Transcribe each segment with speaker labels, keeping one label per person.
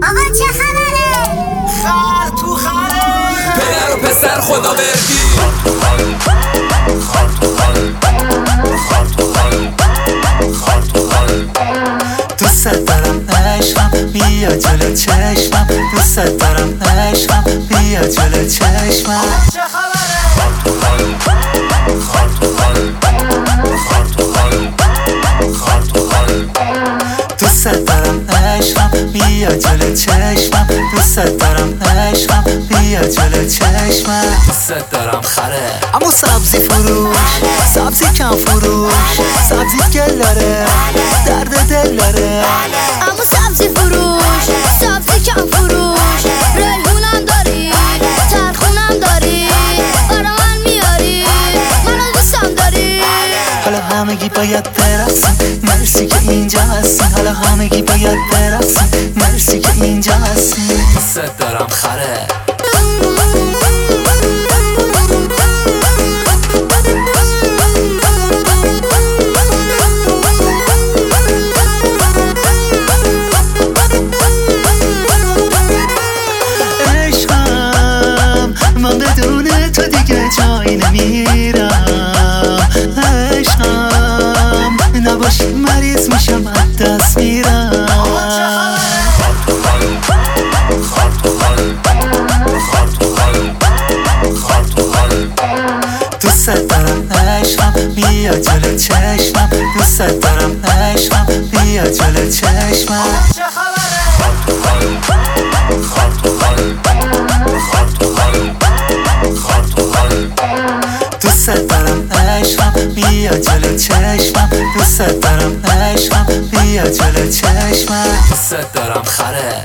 Speaker 1: آقا چه خبره؟
Speaker 2: خر تو خره.
Speaker 3: پدر و پسر خدا بردی.
Speaker 2: دوست دارم عشقم بیا جلو چشمم، دوست دارم عشقم بیا جلو چشمم. چه خبره؟ دوست دارم عشقم بیا جلو چشمم، دوست دارم عشقم بیا جلو چشمم. دوست دارم خره اما سبزی فروش، سبزی کم فروش، سبزی گل داره درد دل داره.
Speaker 1: اما سبزی فروش، سبزی کم فروش، ریحونم داری ترخونم داری، برا من میاری منو دوستم داری.
Speaker 2: حالا همگی باید برقصیم، مرسی که اینجا هستیم. حالا همگی باید برقصیم، مرسی که اینجا هستیم. دوست دارم خره عشقم، من بدون تو دیگه جایی نمیرم. عشقم، نباشی مریض میشم از دست میرم. دوست دارم عشقم بیا جلو چشمم، دوست دارم عشقم بیا جلو چشمم. چه خبره؟ دوست دارم عشقم بیا جلو چشمم، دوست دارم عشقم بیا جلو چشمم. دوست دارم خره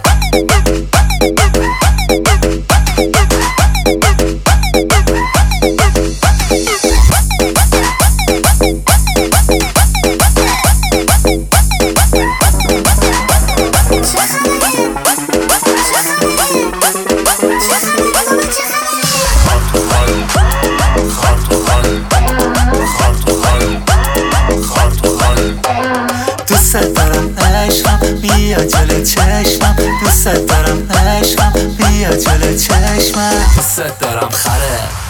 Speaker 2: دوست دارم عشقم بیا جلو چشمم، دوست دارم عشقم بیا جلو چشمم. دوست دارم خره